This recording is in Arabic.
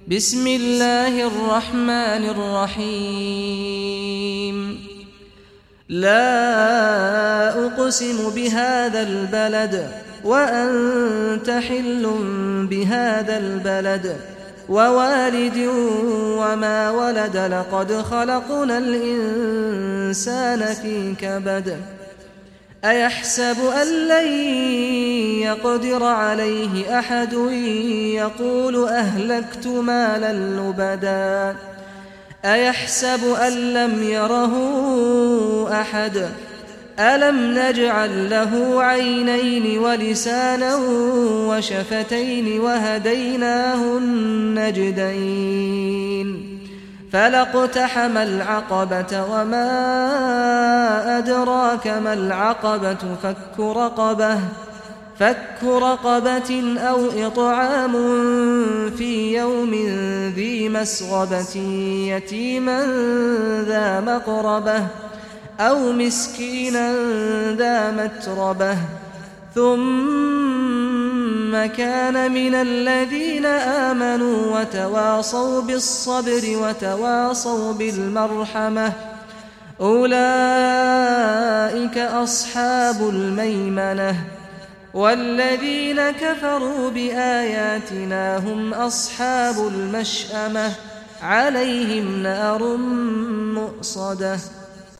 بسم الله الرحمن الرحيم لا أقسم بهذا البلد وأنت حل بهذا البلد ووالد وما ولد لقد خلقنا الإنسان في كبد أيحسب أن لن يقدر عليه أحد يقول أهلكت مالا لبدا أيحسب أن لم يره أحد ألم نجعل له عينين ولسانا وشفتين وهديناه النجدين فلاقتحم العقبة وما أدراك ما العقبة فك رقبة أو إطعام في يوم ذي مسغبة يتيما ذا مقربة أو مسكينا ذا متربة ثم كان من الذين آمنوا وتواصوا بالصبر وتواصوا بالمرحمة أولئك أصحاب الميمنة والذين كفروا بآياتنا هم أصحاب المشأمة عليهم نار مؤصدة